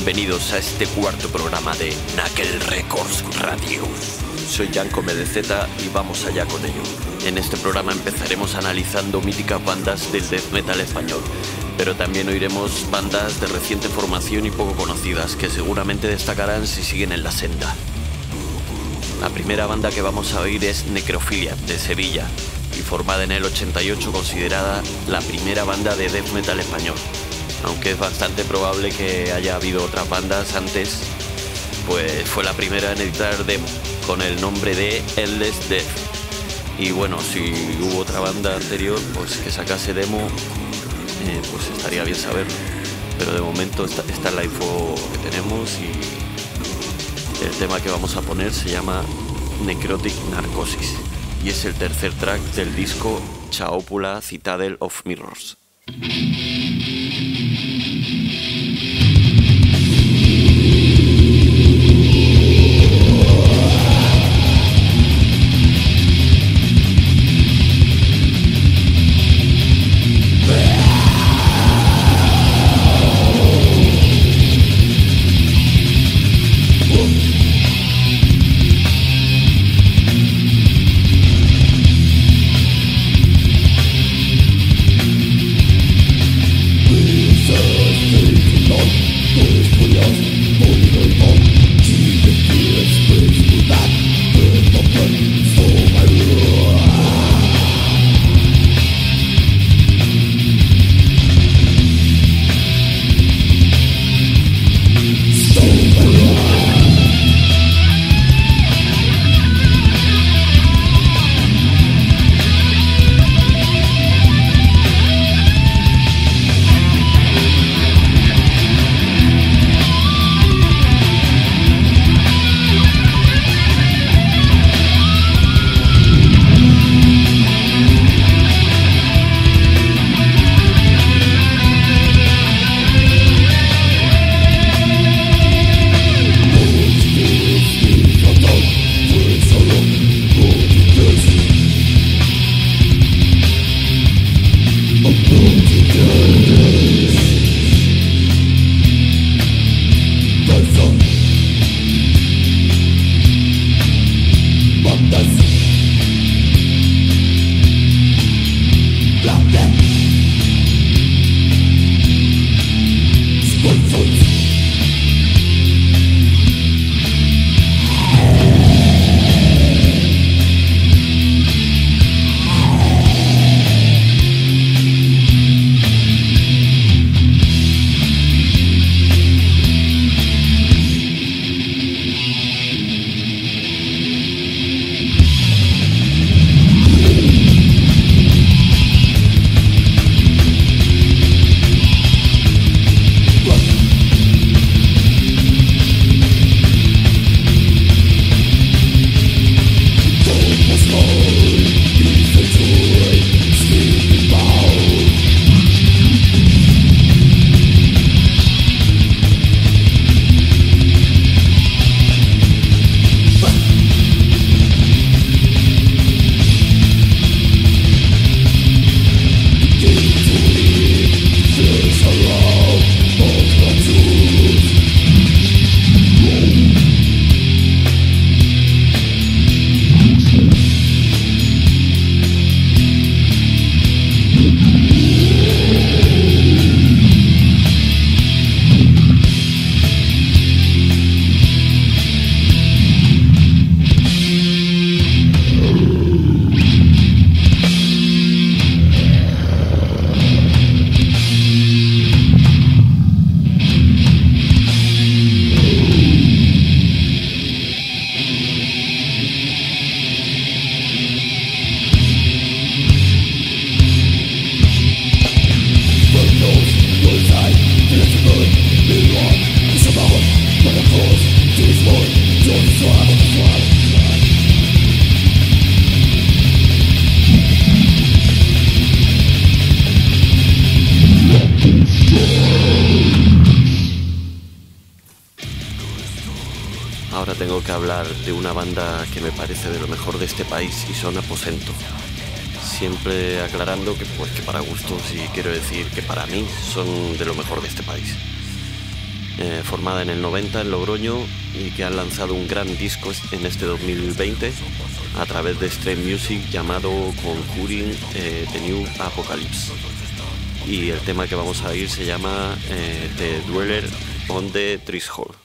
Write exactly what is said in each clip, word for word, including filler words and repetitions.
bienvenidos a este cuarto programa de Knuckle Records Radio. Soy Janko M D Z y vamos allá con ello. En este programa empezaremos analizando míticas bandas del death metal español, pero también oiremos bandas de reciente formación y poco conocidas que seguramente destacarán si siguen en la senda. La primera banda que vamos a oír es Necrofilia, de Sevilla, y formada en el ochenta y ocho, considerada la primera banda de death metal español. Aunque es bastante probable que haya habido otras bandas antes, pues fue la primera en editar demo, con el nombre de Endless Death. Y bueno, si hubo otra banda anterior pues que sacase demo, eh, pues estaría bien saberlo. Pero de momento esta, esta es la info que tenemos, y el tema que vamos a poner se llama Necrotic Narcosis, y es el tercer track del disco Chaopula Citadel of Mirrors. Ahora tengo que hablar de una banda que me parece de lo mejor de este país, y son Aposento. Siempre aclarando que, pues, que para gustos, y quiero decir que para mí son de lo mejor de este país. eh, formada en el noventa en Logroño y que han lanzado un gran disco en este dos mil veinte a través de Stream Music llamado Conjuring eh, The New Apocalypse. Y el tema que vamos a oír se llama eh, The Dweller on the Threshold.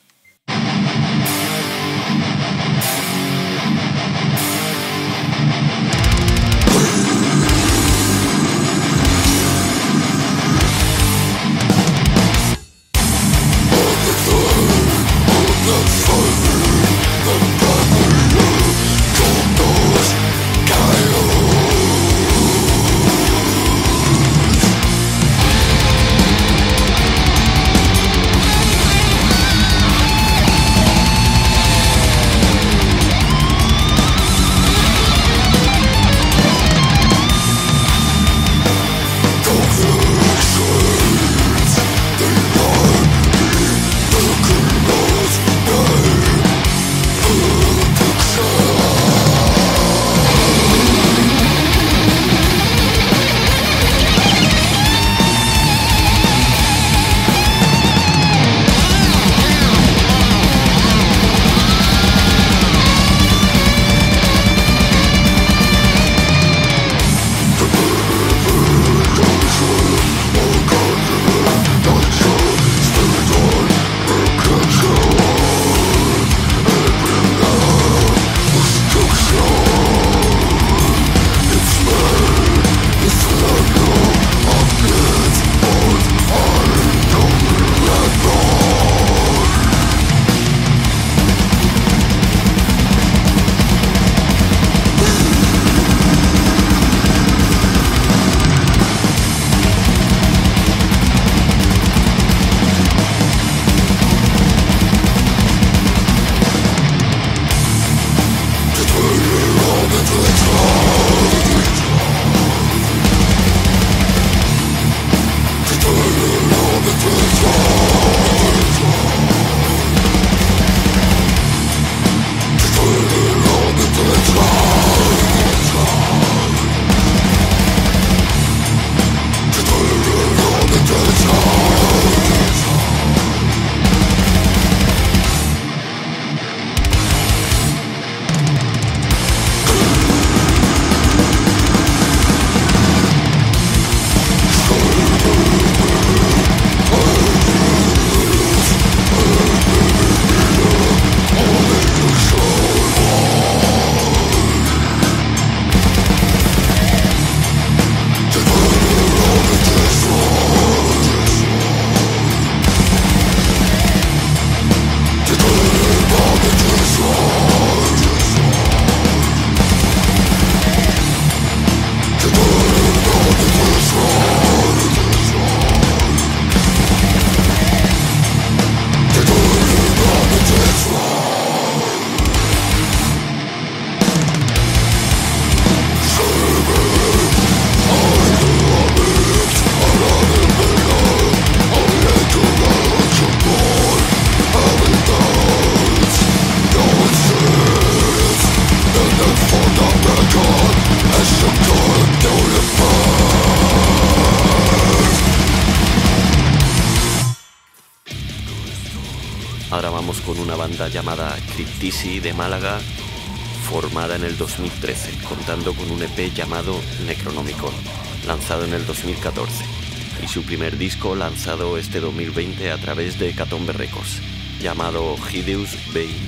Ahora vamos con una banda llamada Cryptisi de Málaga, formada en el dos mil trece, contando con un E P llamado Necronomicon, lanzado en el dos mil catorce, y su primer disco lanzado este dos mil veinte a través de Hecatombe Records, llamado Hideous Bane.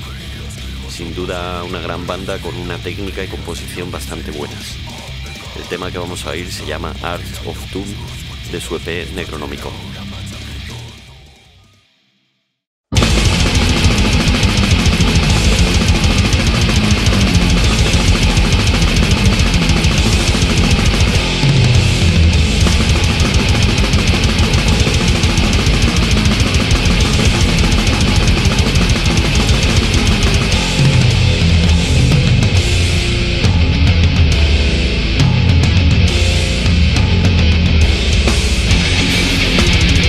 Sin duda una gran banda con una técnica y composición bastante buenas. El tema que vamos a oír se llama Arts of Doom de su E P Necronomicon. We'll be right back.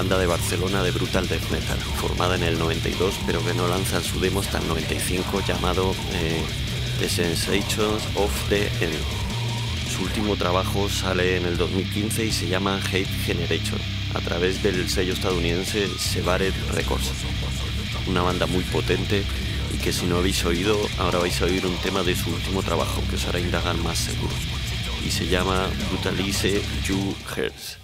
banda de Barcelona de Brutal Death Metal, formada en el noventa y dos, pero que no lanzan su demo hasta el noventa y cinco, llamado eh, The Sensations of the End. Su último trabajo sale en el dos mil quince y se llama Hate Generation, a través del sello estadounidense Severed Records. Una banda muy potente y que si no habéis oído, ahora vais a oír un tema de su último trabajo que os hará indagar más seguro. Y se llama Brutalize You Hearts.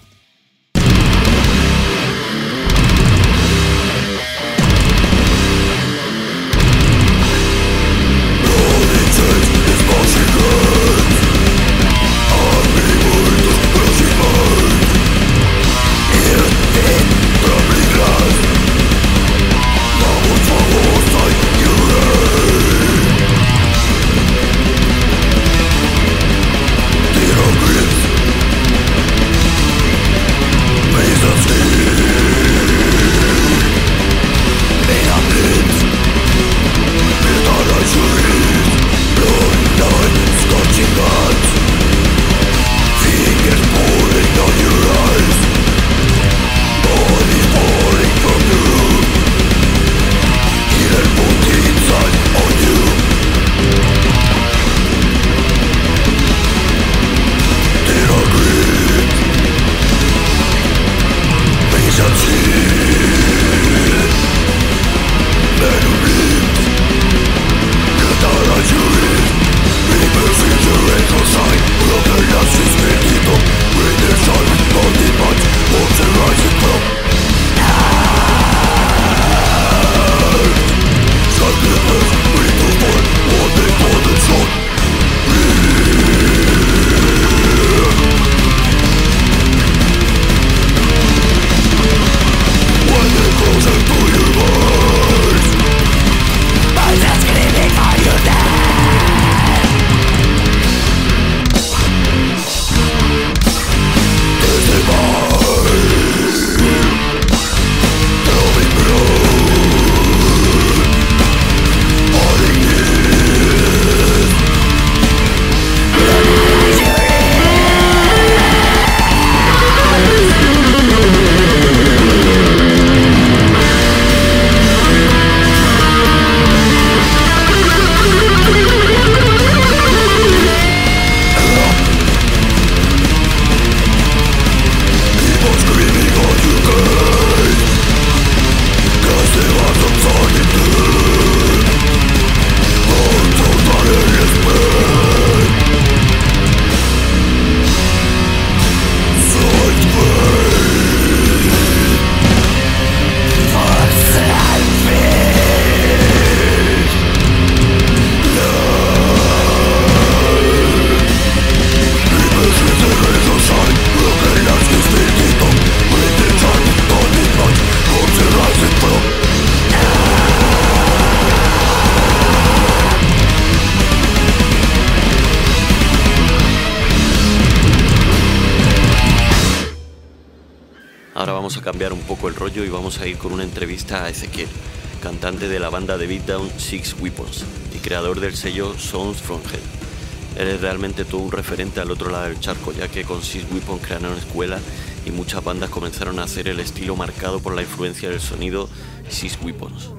Cambiar un poco el rollo y vamos a ir con una entrevista a Ezequiel, cantante de la banda de beatdown Six Weapons y creador del sello Sounds from Hell. Él es realmente todo un referente al otro lado del charco, ya que con Six Weapons crearon escuela y muchas bandas comenzaron a hacer el estilo marcado por la influencia del sonido Six Weapons.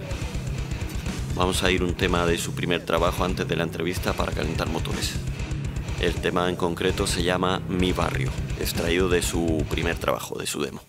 Vamos a ir un tema de su primer trabajo antes de la entrevista para calentar motores. El tema en concreto se llama Mi Barrio, extraído de su primer trabajo, de su demo.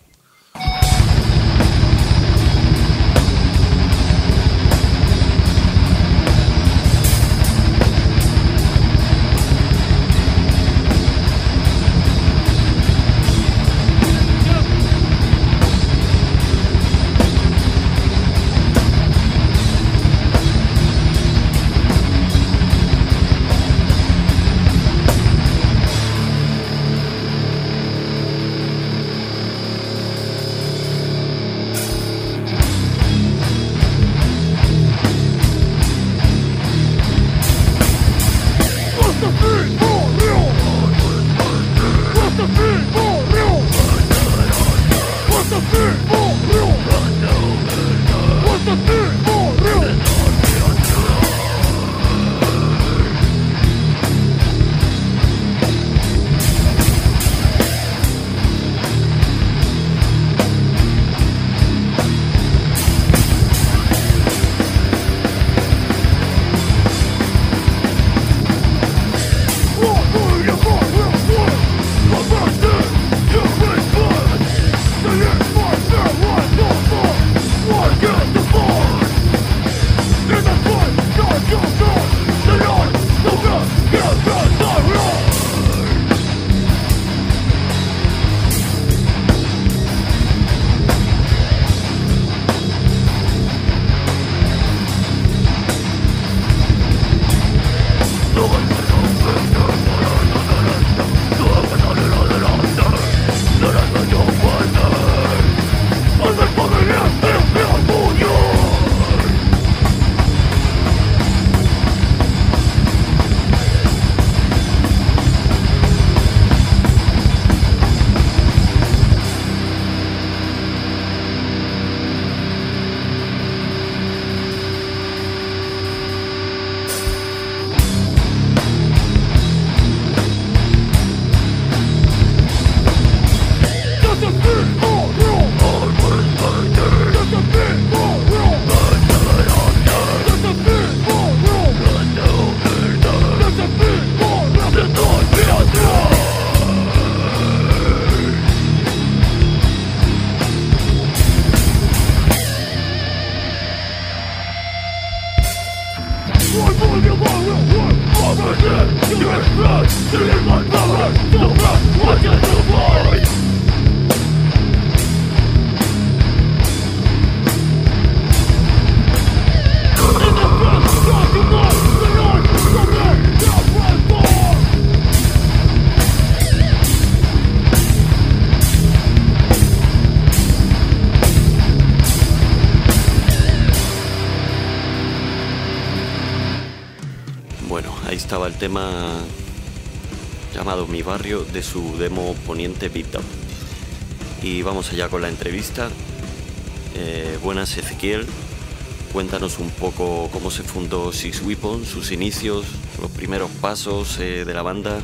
Ahí estaba el tema llamado Mi Barrio de su demo Poniente Beatdown. Y vamos allá con la entrevista. Eh, buenas, Ezequiel. Cuéntanos un poco cómo se fundó Six Weapons, sus inicios, los primeros pasos eh, de la banda.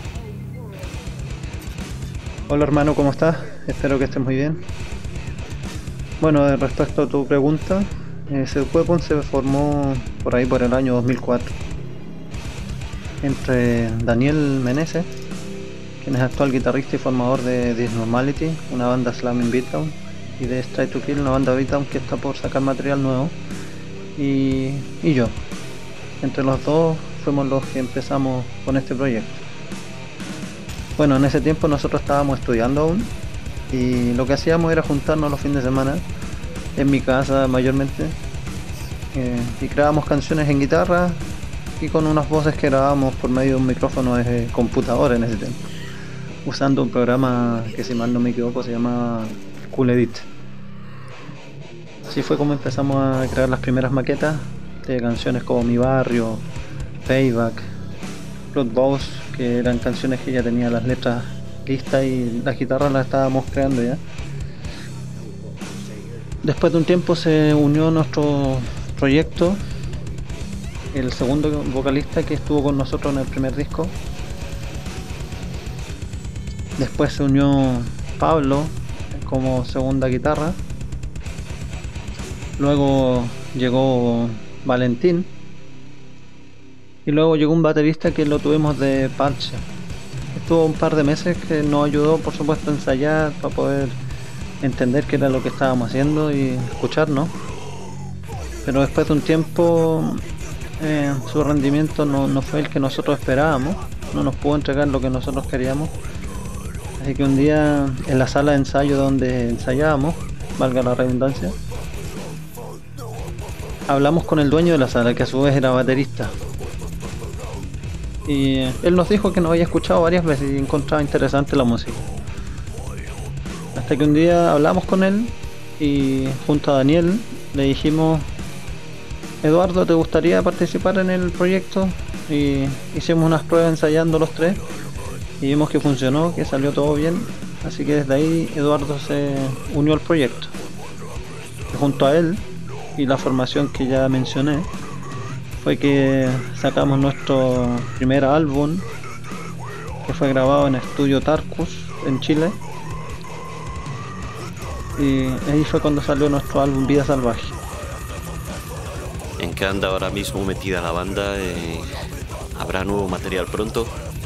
Hola hermano, ¿cómo estás? Espero que estés muy bien. Bueno, respecto a tu pregunta, eh, Six Weapons se formó por ahí por el año dos mil cuatro. Entre Daniel Meneses, quien es actual guitarrista y formador de Disnormality, una banda slam en beatdown, y de Straight to Kill, una banda beatdown que está por sacar material nuevo, y, y yo. Entre los dos fuimos los que empezamos con este proyecto. Bueno, en ese tiempo nosotros estábamos estudiando aún, y lo que hacíamos era juntarnos los fines de semana en mi casa mayormente, eh, y creábamos canciones en guitarra y con unas voces que grabábamos por medio de un micrófono de computadora en ese tiempo, usando un programa que, si mal no me equivoco, se llama Cool Edit. Así fue como empezamos a crear las primeras maquetas de canciones como Mi Barrio, Payback, Blood Boss, que eran canciones que ya tenía las letras listas y las guitarras las estábamos creando ya. Después de un tiempo se unió a nuestro proyecto el segundo vocalista que estuvo con nosotros en el primer disco. Después se unió Pablo como segunda guitarra. Luego llegó Valentín. Y luego llegó un baterista que lo tuvimos de parche. Estuvo un par de meses que nos ayudó, por supuesto, a ensayar para poder entender qué era lo que estábamos haciendo y escucharnos. Pero después de un tiempo Eh, su rendimiento no, no fue el que nosotros esperábamos, no nos pudo entregar lo que nosotros queríamos, así que un día en la sala de ensayo donde ensayábamos, valga la redundancia, hablamos con el dueño de la sala, que a su vez era baterista, y él nos dijo que nos había escuchado varias veces y encontraba interesante la música, hasta que un día hablamos con él y junto a Daniel le dijimos: Eduardo, ¿te gustaría participar en el proyecto? Y hicimos unas pruebas ensayando los tres y vimos que funcionó, que salió todo bien, así que desde ahí Eduardo se unió al proyecto. Y junto a él y la formación que ya mencioné fue que sacamos nuestro primer álbum, que fue grabado en Estudio Tarkus en Chile, y ahí fue cuando salió nuestro álbum Vida Salvaje. ¿En qué anda ahora mismo metida la banda? Eh, ¿Habrá nuevo material pronto?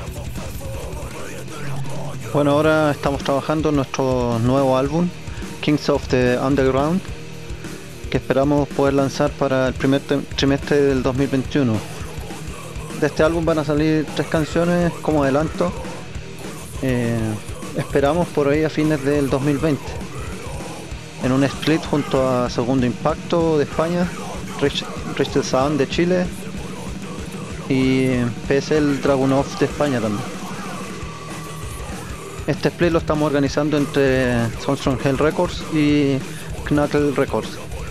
Bueno, ahora estamos trabajando en nuestro nuevo álbum, Kings of the Underground, que esperamos poder lanzar para el primer trimestre del dos mil veintiuno. De este álbum van a salir tres canciones como adelanto. Eh, esperamos por ahí a fines del dos mil veinte, en un split junto a Segundo Impacto de España, Rich, Rich the Sound de Chile y P S L Dragunov de España también. Este split lo estamos organizando entre Sounds from Hell Records y Knuckle Records.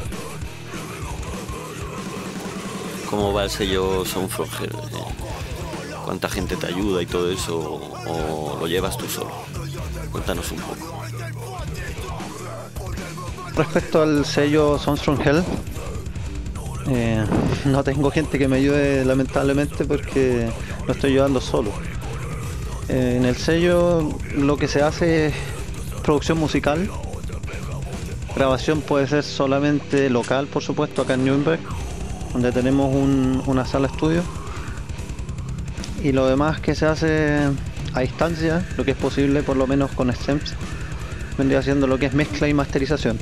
¿Cómo va el sello Sound from Hell? ¿Cuánta gente te ayuda y todo eso? ¿O lo llevas tú solo? Cuéntanos un poco. Respecto al sello Sounds from Hell, Eh, no tengo gente que me ayude, lamentablemente, porque lo estoy llevando solo. Eh, en el sello lo que se hace es producción musical. Grabación puede ser solamente local, por supuesto, acá en Nuremberg, donde tenemos un, una sala estudio. Y lo demás que se hace a distancia, lo que es posible, por lo menos con stems, vendría haciendo lo que es mezcla y masterización.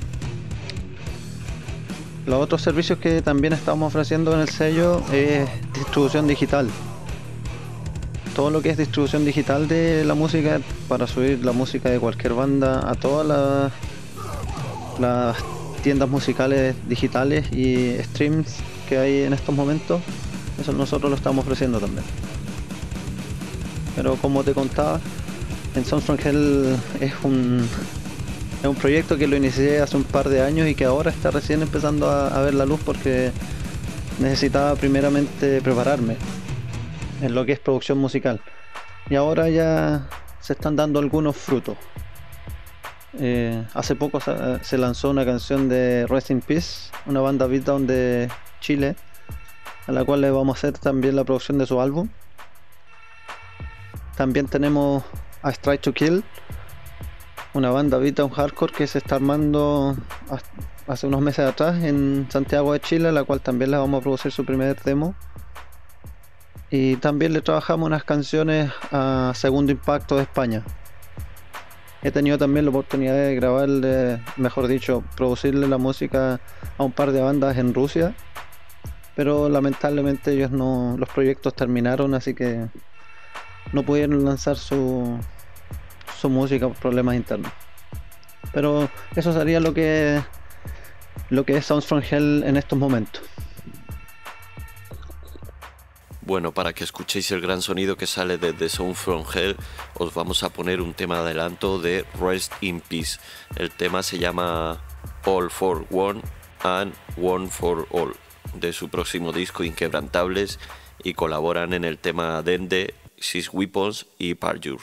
Los otros servicios que también estamos ofreciendo en el sello es distribución digital. todo lo que es distribución digital de la música, para subir la música de cualquier banda a todas las, las tiendas musicales digitales y streams que hay en estos momentos. Eso nosotros lo estamos ofreciendo también. Pero como te contaba, en Sounds from Hell es un, es un proyecto que lo inicié hace un par de años y que ahora está recién empezando a, a ver la luz, porque necesitaba primeramente prepararme en lo que es producción musical. Y ahora ya se están dando algunos frutos. Eh, hace poco se, se lanzó una canción de Rest in Peace, una banda beatdown de Chile, a la cual le vamos a hacer también la producción de su álbum. También tenemos a Strike to Kill, una banda beatdown hardcore que se está armando hace unos meses atrás en Santiago de Chile, a la cual también le vamos a producir su primer demo. Y también le trabajamos unas canciones a Segundo Impacto de España. He tenido también la oportunidad de grabarle, mejor dicho, producirle la música a un par de bandas en Rusia, pero lamentablemente ellos no, los proyectos terminaron, así que no pudieron lanzar su, su música por problemas internos. Pero eso sería lo que, lo que es Sounds from Hell en estos momentos. Bueno, para que escuchéis el gran sonido que sale de The Sound from Hell, os vamos a poner un tema de adelanto de Rest in Peace. El tema se llama All for One and One for All, de su próximo disco Inquebrantables, y colaboran en el tema Dende, Six Weapons y Parjure.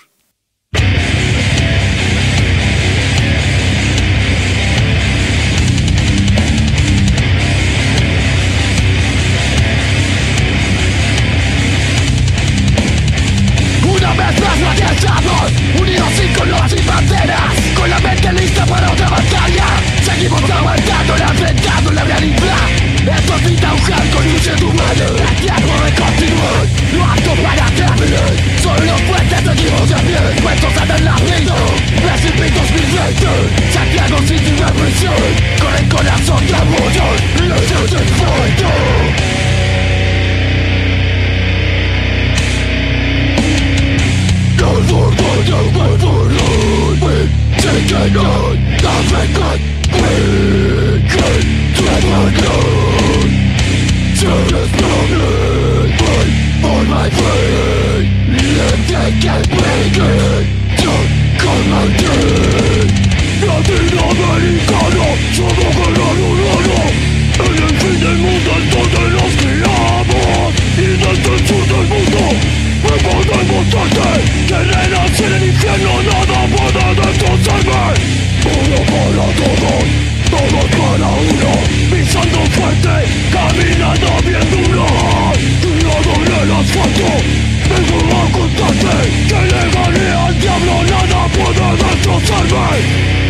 Una vez más materializados, unidos sin color, sin banderas, con la mente lista para otra batalla. Seguimos aguantando, enfrentando la realidad. Esto es vida, un hardcore y un ser humano. El tiempo de continuar, lo apto para terminar. Son los puentes seguimos de pie, puestos en el laberinto. Precipitados mil veces, Santiago sin tu represión. Con el corazón de apoyo, y los dioses del fuego. Don't forget the way for Lord. We take it on, nothing good. We can never go. Serious problem, but on my brain. Let them get breaking, don't come again. Latinoamericano, somos colombiano. En el fin del mundo en donde nos criamos. Y desde el sur del mundo podemos darte, guerreras en el infierno, nada puede destrozarme. Uno para todos, todos para uno, pisando fuerte, caminando bien duro. Tirado en el asfalto, vengo a contarte que le gané al diablo, nada puede destrozarme.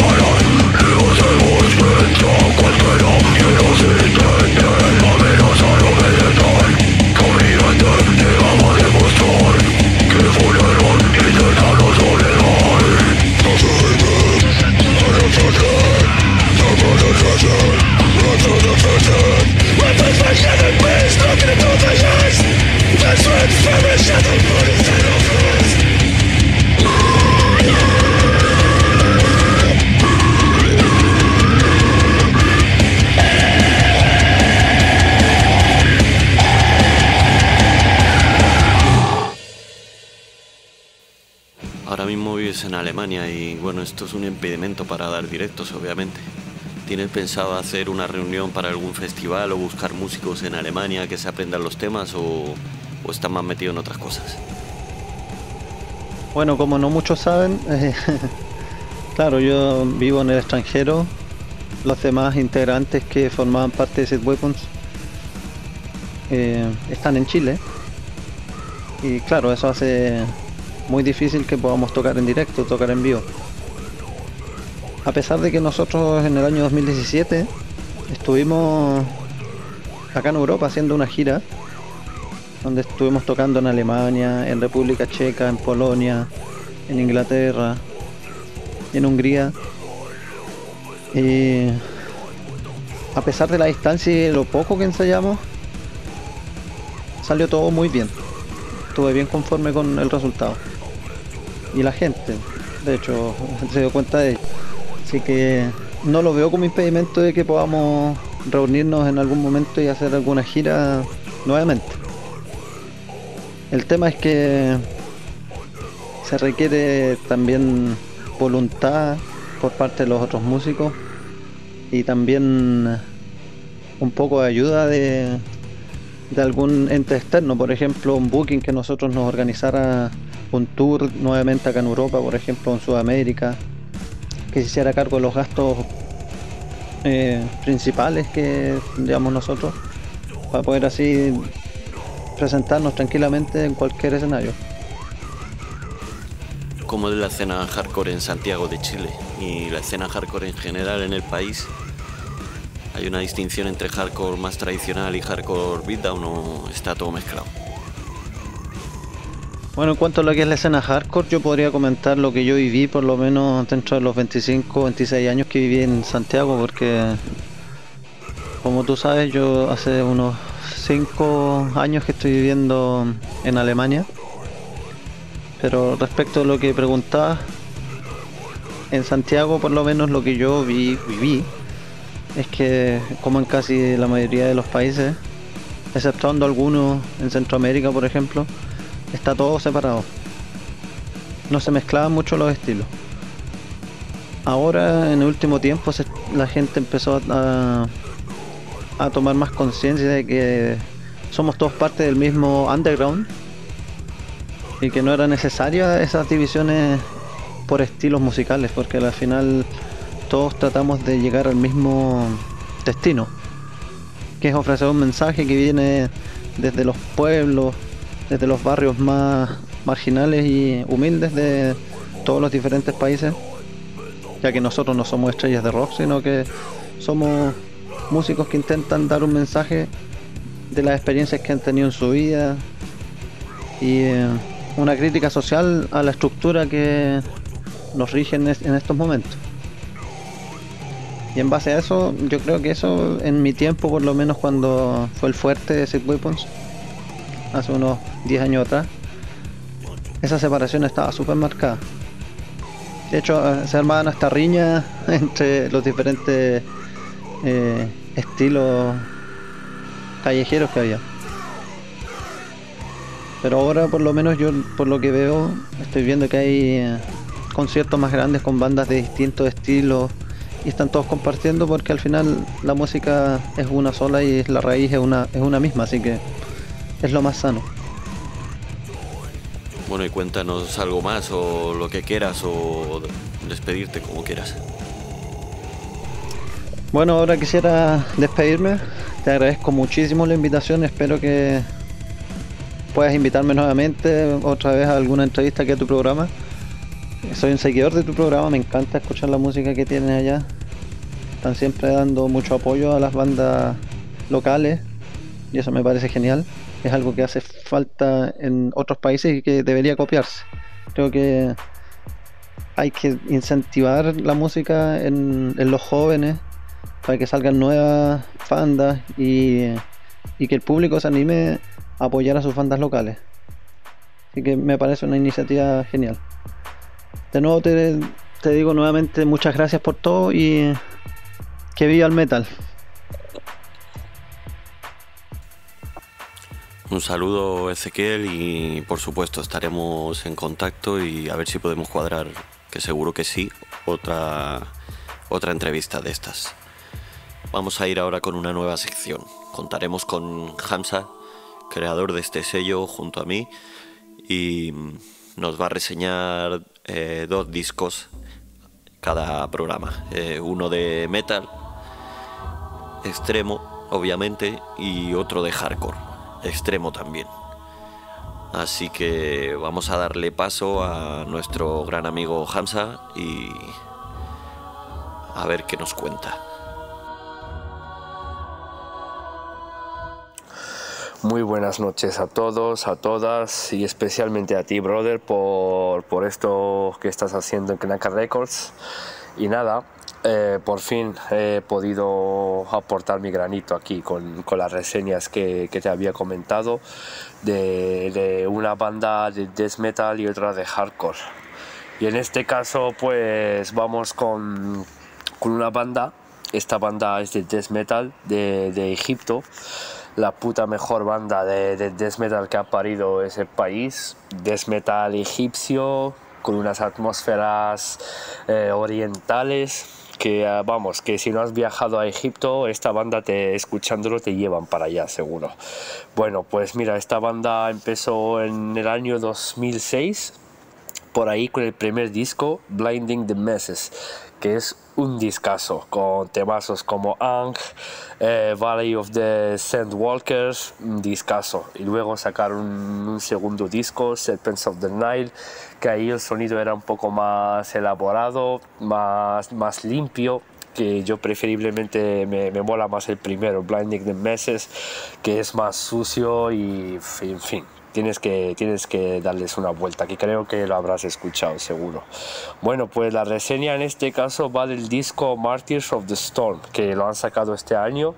Amenaza vives en Alemania y bueno, esto es un impedimento para dar directos, obviamente. ¿Tienes pensado hacer una reunión para algún festival o buscar músicos en Alemania que se aprendan los temas o, o estás más metido en otras cosas? Bueno, como no muchos saben, eh, claro, yo vivo en el extranjero. Los demás integrantes que formaban parte de Set Weapons eh, están en Chile. Y claro, eso hace muy difícil que podamos tocar en directo, tocar en vivo. A pesar de que nosotros en el año dos mil diecisiete estuvimos acá en Europa haciendo una gira, donde estuvimos tocando en Alemania, en República Checa, en Polonia, en Inglaterra, en Hungría. Y a pesar de la distancia y lo poco que ensayamos, salió todo muy bien. Estuve bien conforme con el resultado. Y la gente, de hecho, se dio cuenta de ello. Así que no lo veo como impedimento de que podamos reunirnos en algún momento y hacer alguna gira nuevamente. El tema es que se requiere también voluntad por parte de los otros músicos y también un poco de ayuda de, de algún ente externo, por ejemplo un booking que nosotros nos organizara un tour nuevamente acá en Europa, por ejemplo en Sudamérica, que se hiciera cargo de los gastos eh, principales que tendríamos nosotros para poder así presentarnos tranquilamente en cualquier escenario. ¿Cómo es la escena hardcore en Santiago de Chile y la escena hardcore en general en el país? ¿Hay una distinción entre hardcore más tradicional y hardcore beatdown o está todo mezclado? Bueno, en cuanto a lo que es la escena hardcore, yo podría comentar lo que yo viví por lo menos dentro de los veinticinco, veintiséis años que viví en Santiago, porque como tú sabes, yo hace unos cinco años que estoy viviendo en Alemania. Pero respecto a lo que preguntabas, en Santiago por lo menos lo que yo vi, viví es que, como en casi la mayoría de los países, exceptuando algunos en Centroamérica por ejemplo, está todo separado. No se mezclaban mucho los estilos. Ahora, en el último tiempo, se, la gente empezó a, a tomar más conciencia de que somos todos parte del mismo underground y que no era necesaria esas divisiones por estilos musicales, porque al final todos tratamos de llegar al mismo destino, que es ofrecer un mensaje que viene desde los pueblos, desde los barrios más marginales y humildes de todos los diferentes países, ya que nosotros no somos estrellas de rock, sino que somos músicos que intentan dar un mensaje de las experiencias que han tenido en su vida y eh, una crítica social a la estructura que nos rige en, es, en estos momentos. Y en base a eso, yo creo que eso en mi tiempo, por lo menos cuando fue el fuerte de Set Weapons, hace unos diez años atrás, esa separación estaba súper marcada. De hecho, se armaban hasta riñas entre los diferentes eh, estilos callejeros que había. Pero ahora, por lo menos yo, por lo que veo, estoy viendo que hay eh, conciertos más grandes con bandas de distintos estilos y están todos compartiendo, porque al final la música es una sola y la raíz es una, es una misma, así que es lo más sano. Bueno, y cuéntanos algo más o lo que quieras o despedirte como quieras. Bueno, ahora quisiera despedirme. Te agradezco muchísimo la invitación. Espero que puedas invitarme nuevamente otra vez a alguna entrevista aquí a tu programa. Soy un seguidor de tu programa, me encanta escuchar la música que tienes allá. Están siempre dando mucho apoyo a las bandas locales y eso me parece genial. Es algo que hace falta en otros países y que debería copiarse. Creo que hay que incentivar la música en, en los jóvenes para que salgan nuevas bandas y, y que el público se anime a apoyar a sus bandas locales. Así que me parece una iniciativa genial. De nuevo te, te digo nuevamente muchas gracias por todo y que viva el metal. Un saludo, Ezequiel, y por supuesto estaremos en contacto y a ver si podemos cuadrar, que seguro que sí, otra, otra entrevista de estas. Vamos a ir ahora con una nueva sección. Contaremos con Hamza, creador de este sello, junto a mí, y nos va a reseñar eh, dos discos cada programa. Eh, uno de metal extremo, obviamente, y otro de hardcore extremo también. Así que vamos a darle paso a nuestro gran amigo Hamza y a ver qué nos cuenta. Muy buenas noches a todos, a todas, y especialmente a ti, brother, por, por esto que estás haciendo en Knacka Records. Y nada, eh, por fin he podido aportar mi granito aquí con, con las reseñas que, que te había comentado de, de una banda de death metal y otra de hardcore. Y en este caso pues vamos con, con una banda. Esta banda es de death metal de, de Egipto, la puta mejor banda de, de death metal que ha parido ese país. Death metal egipcio con unas atmósferas eh, orientales que uh, vamos, que si no has viajado a Egipto, esta banda te, escuchándolo te llevan para allá seguro. Bueno, pues mira, esta banda empezó en el año dos mil seis por ahí con el primer disco, Blinding the Masses, que es un discazo con temazos como Ang, eh, Valley of the Sandwalkers, un discazo. Y luego sacaron un, un segundo disco, Serpents of the Nile, que ahí el sonido era un poco más elaborado, más, más limpio, que yo preferiblemente me, me mola más el primero, Blinding the Masses, que es más sucio y en fin. Tienes que, tienes que darles una vuelta, que creo que lo habrás escuchado seguro. Bueno, pues la reseña en este caso va del disco Martyrs of the Storm, que lo han sacado este año.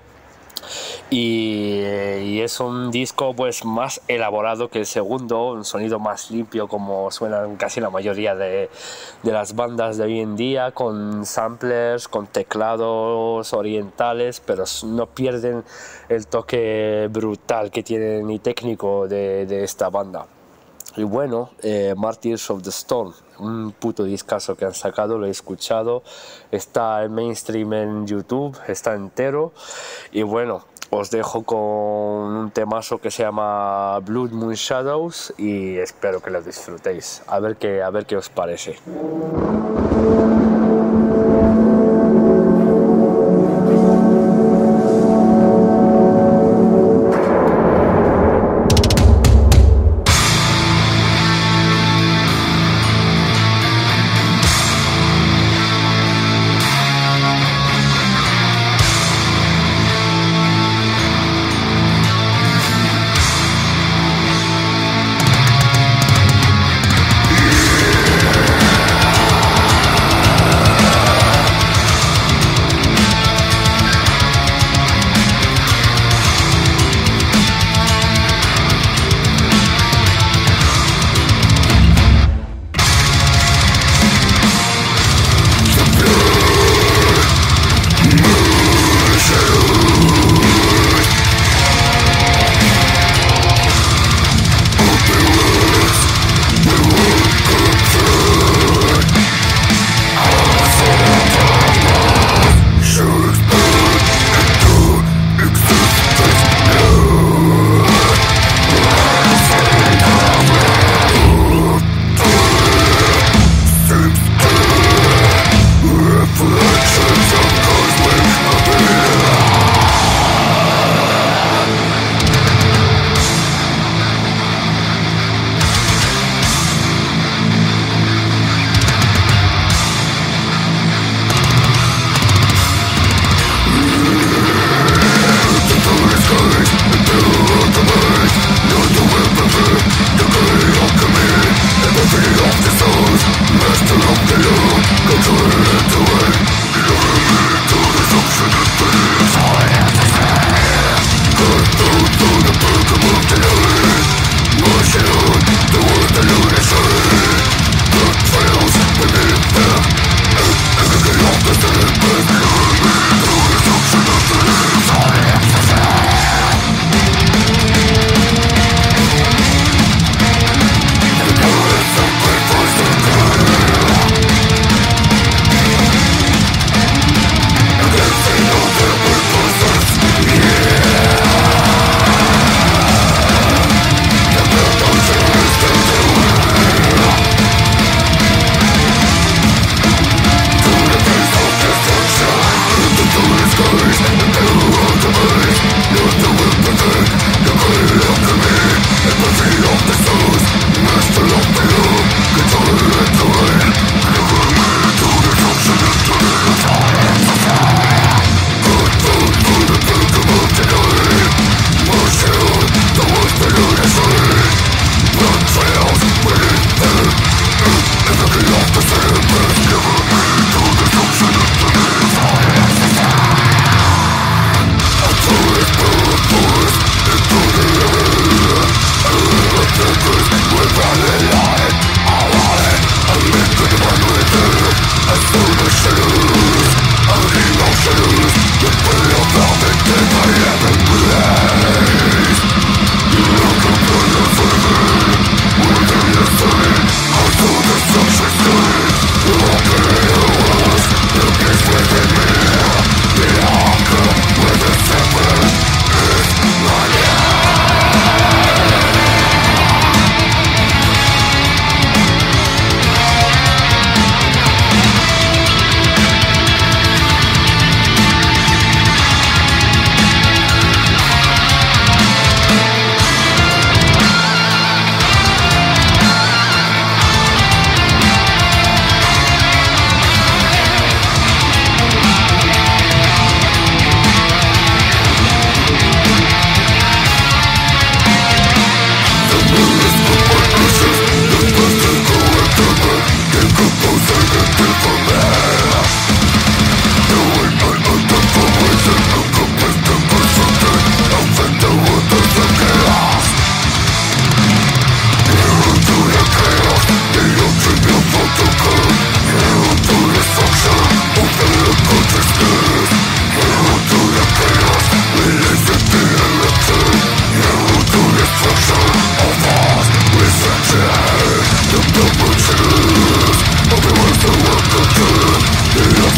Y, y es un disco pues más elaborado que el segundo, un sonido más limpio como suenan casi la mayoría de, de las bandas de hoy en día, con samplers, con teclados orientales, pero no pierden el toque brutal que tienen y técnico de, de esta banda. Y bueno, eh, Martyrs of the Storm, un puto discazo que han sacado, lo he escuchado, está en mainstream en YouTube, está entero. Y bueno, os dejo con un temazo que se llama Blood Moon Shadows y espero que lo disfrutéis. A ver qué, a ver qué os parece.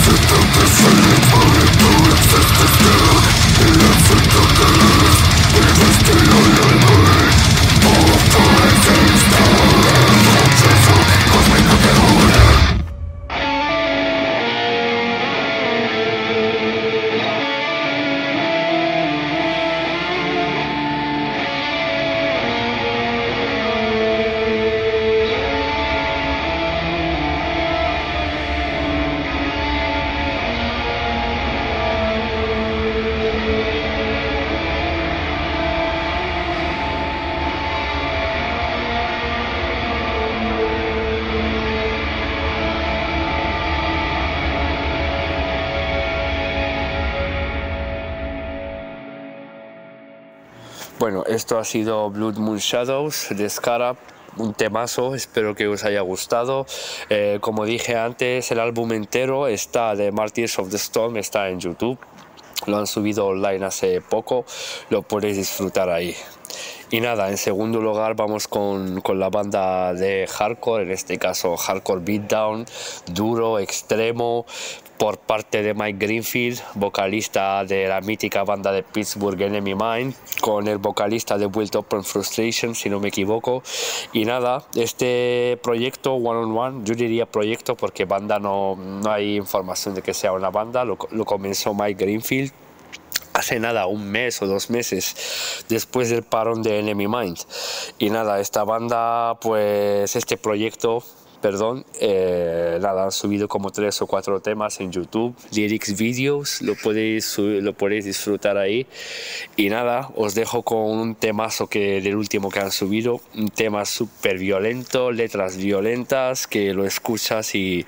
Bueno, esto ha sido Blood Moon Shadows de Scarab, un temazo, espero que os haya gustado. Eh, como dije antes, el álbum entero está de Martyrs of the Storm, está en YouTube, lo han subido online hace poco, lo podéis disfrutar ahí. Y nada, en segundo lugar vamos con, con la banda de hardcore, en este caso hardcore beatdown, duro, extremo, por parte de Mike Greenfield, vocalista de la mítica banda de Pittsburgh Enemy Mine, con el vocalista de Built Up on Frustration, si no me equivoco. Y nada, este proyecto One on One, yo diría proyecto porque banda no, no hay información de que sea una banda, lo, lo comenzó Mike Greenfield hace nada, un mes o dos meses después del parón de Enemy Mind. Y nada, esta banda, pues este proyecto, perdón, eh, nada, han subido como tres o cuatro temas en YouTube, lyrics videos, lo podéis, lo podéis disfrutar ahí. Y nada, os dejo con un temazo que del último que han subido, un tema súper violento, letras violentas, que lo escuchas y,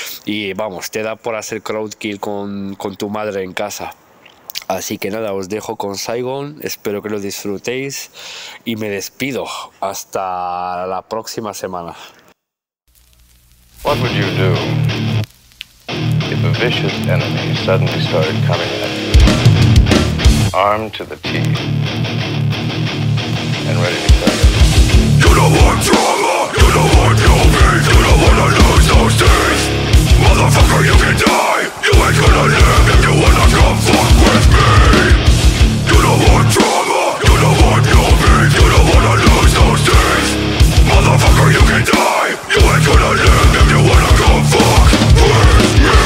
y vamos, te da por hacer crowdkill con, con tu madre en casa. Así que nada, os dejo con Saigon, espero que lo disfrutéis y me despido hasta la próxima semana. What would you do if a vicious enemy suddenly started coming at you, armed to the teeth and ready to kill you? You don't want drama, you don't want no peace, you don't wanna lose those days. Motherfucker, you can die, you ain't gonna live if you wanna come fuck with me. You don't want drama, you don't want no peace, you don't wanna lose those days. Motherfucker, you can die, you ain't gonna live if you wanna come fuck with me.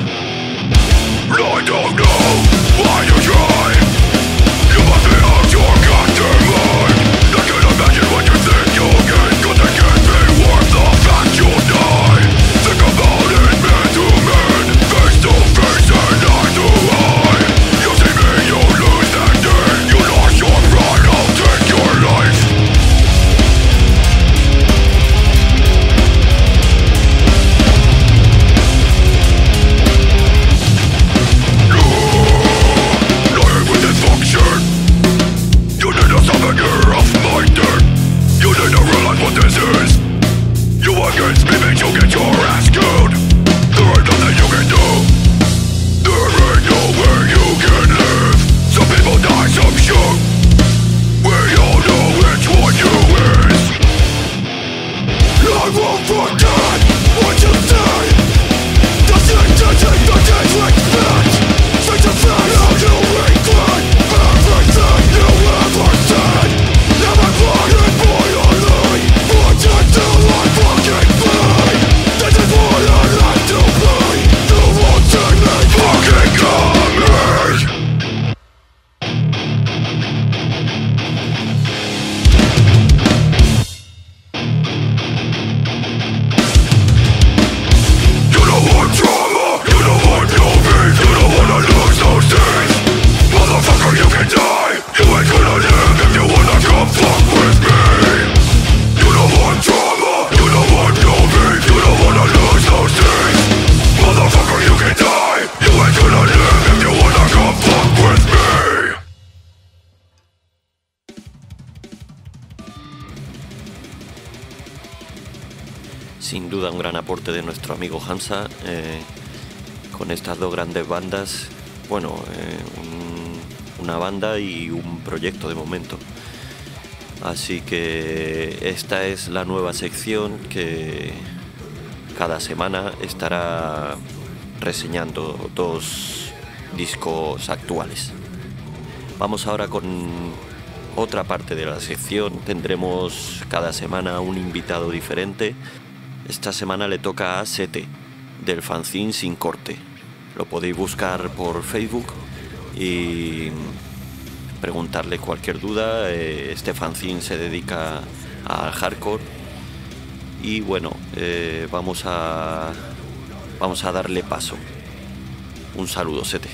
I don't know why you try, you must be out your goddamn mind. I can imagine what you think you'll get, cause it can't be worth the fact you'll die. Think about it, man to man, face to face and eye to eye. You see me, you lose that day, you lost your pride, I'll take your life. Lying with dysfunction, you need a souvenir of my dirt. You need to realize what this is. You against me means you get your ass killed. There ain't nothing you can do, there ain't nowhere you can live. Some people die, some shoot. We all know which one you is. I won't forget what you say. The thing to take the disrespect. Say to find out you regret everything you ever said. Never crying for your lie, forget till I fucking pay. This is what I like to play. You won't see me fucking coming. You don't want drama, you don't want no peace, you don't wanna lose those days. Motherfucker, you can die, you ain't gonna live if you wanna come fuck with me. You don't want drama, you don't want no peace, you don't wanna lose those days. Motherfucker, you can die, you ain't gonna live if you wanna come fuck with me. Sin duda un gran aporte de nuestro amigo Hansa, eh, con estas dos grandes bandas, bueno, eh, un- una banda y un proyecto de momento. Así que esta es la nueva sección que cada semana estará reseñando dos discos actuales. Vamos ahora con otra parte de la sección. Tendremos cada semana un invitado diferente. Esta semana le toca a Sete, del fanzine Sin Corte. Lo podéis buscar por Facebook y preguntarle cualquier duda. Este fanzine se dedica al hardcore y bueno, eh, vamos a vamos a darle paso. Un saludo, Sete.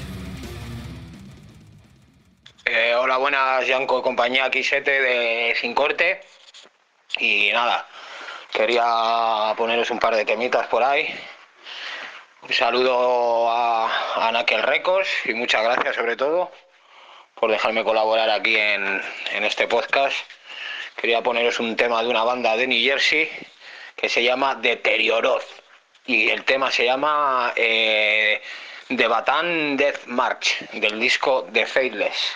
Eh, hola, buenas, Yanko, compañía, aquí Sete de Sin Corte. Y nada, quería poneros un par de temitas por ahí. Un saludo a, a Knuckle Records y muchas gracias sobre todo por dejarme colaborar aquí en, en este podcast. Quería poneros un tema de una banda de New Jersey que se llama Deterioroth y el tema se llama eh, The Bataan Death March, del disco The Faithless.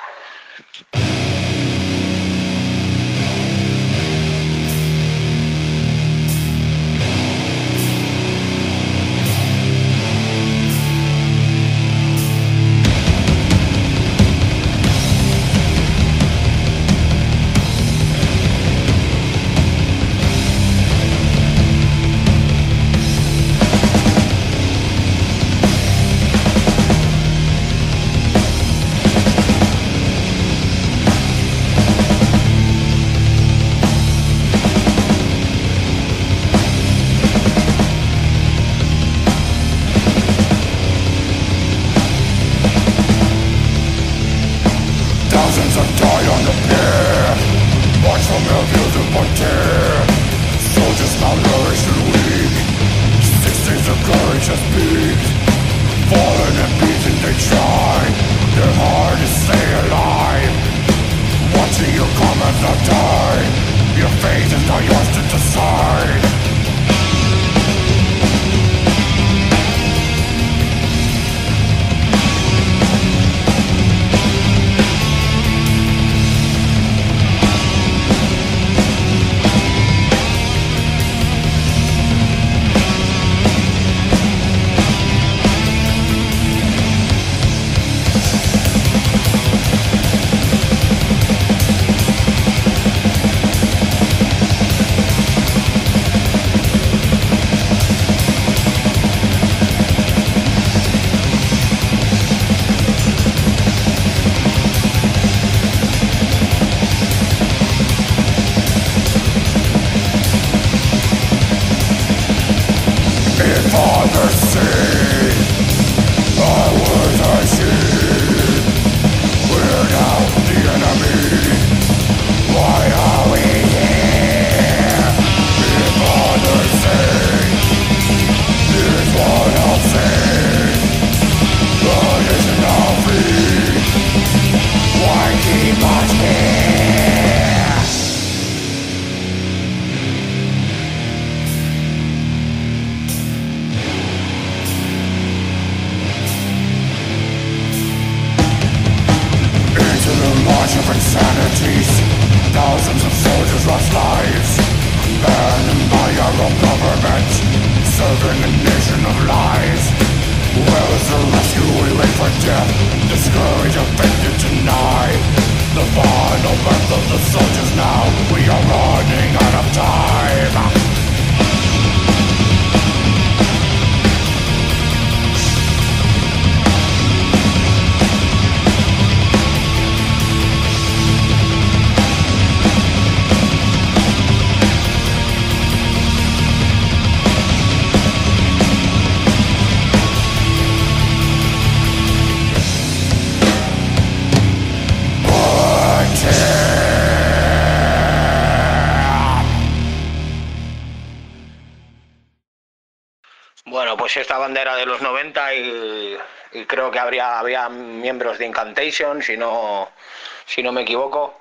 Pues esta banda era de los noventa y, y creo que habría, había miembros de Incantation, si no, si no me equivoco.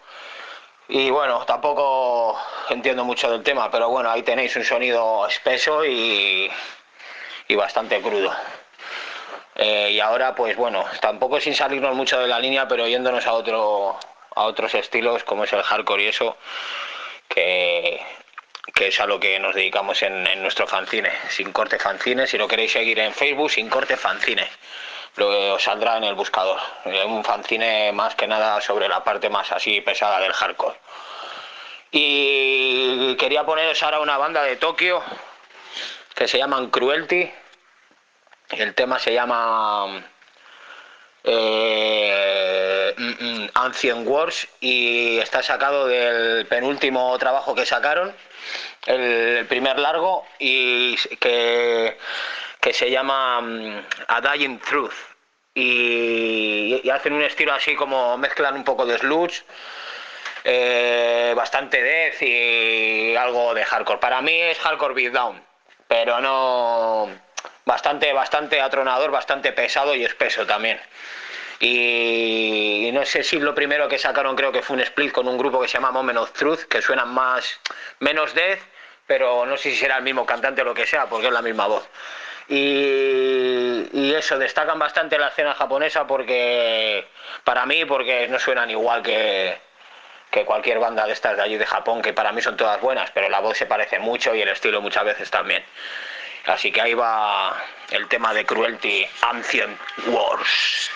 Y bueno, tampoco entiendo mucho del tema, pero bueno, ahí tenéis un sonido espeso y, y bastante crudo. Eh, y ahora, pues bueno, tampoco sin salirnos mucho de la línea, pero yéndonos a, otro, a otros estilos, como es el hardcore y eso, que que es a lo que nos dedicamos en, en nuestro fanzine, Sin Corte Fanzine. Si lo queréis seguir en Facebook, Sin Corte Fanzine, lo os saldrá en el buscador. Un fanzine más que nada sobre la parte más así pesada del hardcore. Y quería poneros ahora una banda de Tokio que se llaman Cruelty. El tema se llama eh, Ancient Wars y está sacado del penúltimo trabajo que sacaron, el, el primer largo, y que, que se llama A Dying Truth. Y, y hacen un estilo así como mezclan un poco de sludge, eh, bastante death y algo de hardcore. Para mí es hardcore beatdown, pero no... Bastante, bastante atronador, bastante pesado y espeso también. Y no sé si lo primero que sacaron creo que fue un split con un grupo que se llama Moment of Truth, que suenan más, menos death, pero no sé si será el mismo cantante o lo que sea, porque es la misma voz. Y, y eso, destacan bastante la escena japonesa porque, para mí, porque no suenan igual que, que cualquier banda de estas de allí de Japón, que para mí son todas buenas, pero la voz se parece mucho y el estilo muchas veces también. Así que ahí va el tema de Cruelty, Ancient Wars.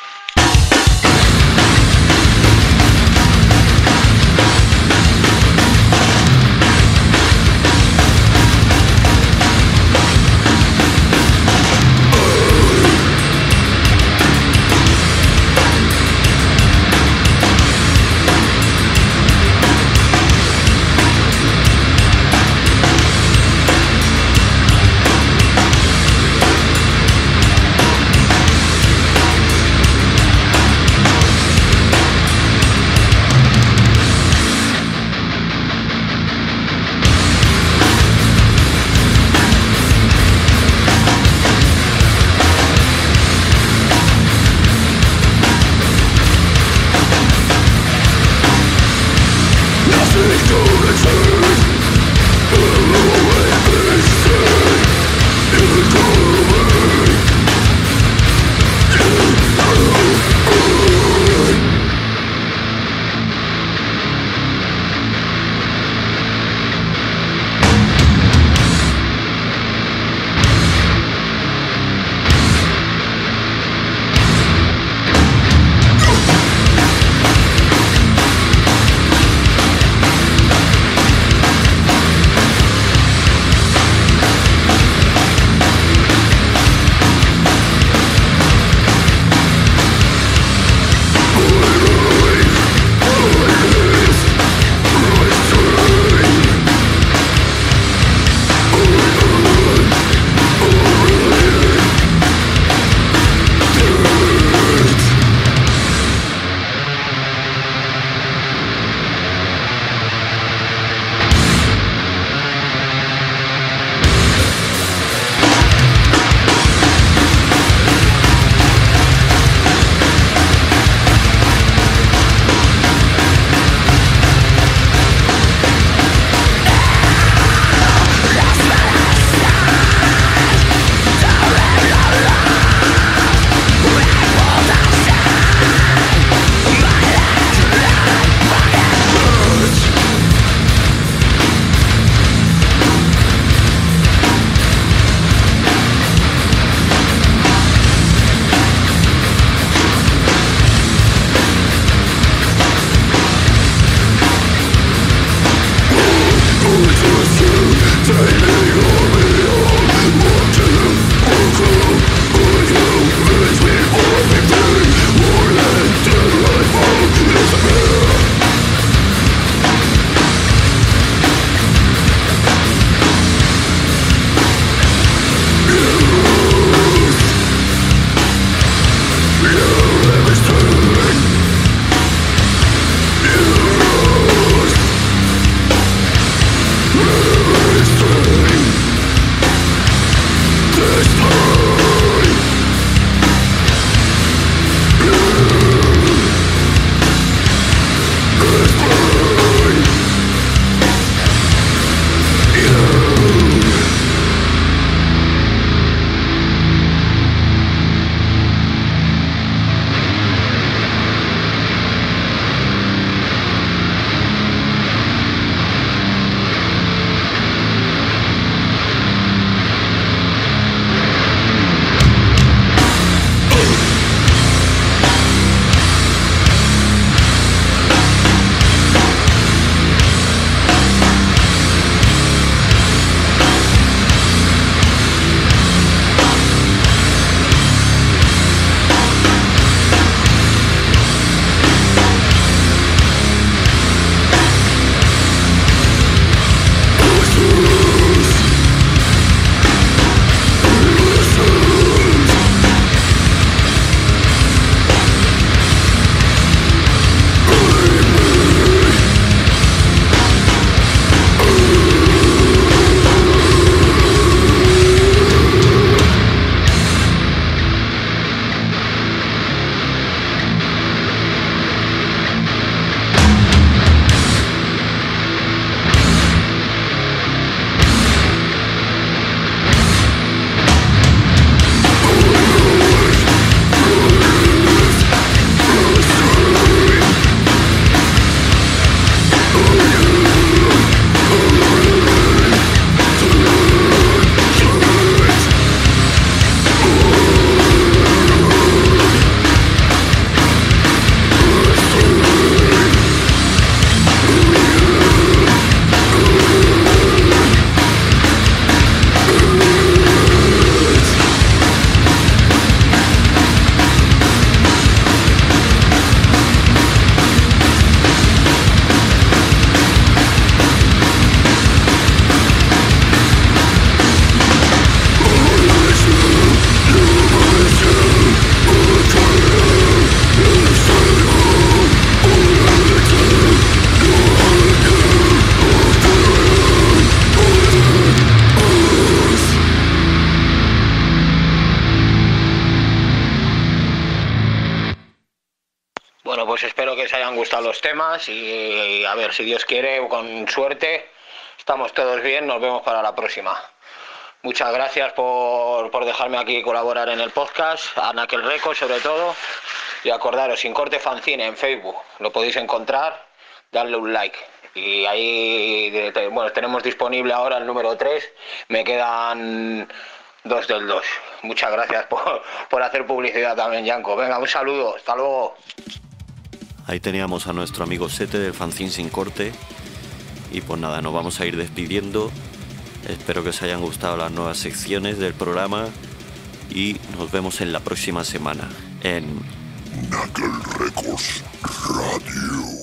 Bueno, pues espero que os hayan gustado los temas y a ver, si Dios quiere, con suerte, estamos todos bien, nos vemos para la próxima. Muchas gracias por, por dejarme aquí colaborar en el podcast, a Knuckle Records sobre todo, y acordaros, Sin Corte Fanzine en Facebook, lo podéis encontrar, darle un like. Y ahí, bueno, tenemos disponible ahora el número tres, me quedan dos del dos. Muchas gracias por, por hacer publicidad también, Yanko. Venga, un saludo, hasta luego. Ahí teníamos a nuestro amigo Sete del fanzine Sin Corte. Y pues nada, nos vamos a ir despidiendo. Espero que os hayan gustado las nuevas secciones del programa. Y nos vemos en la próxima semana en Knuckle Records Radio.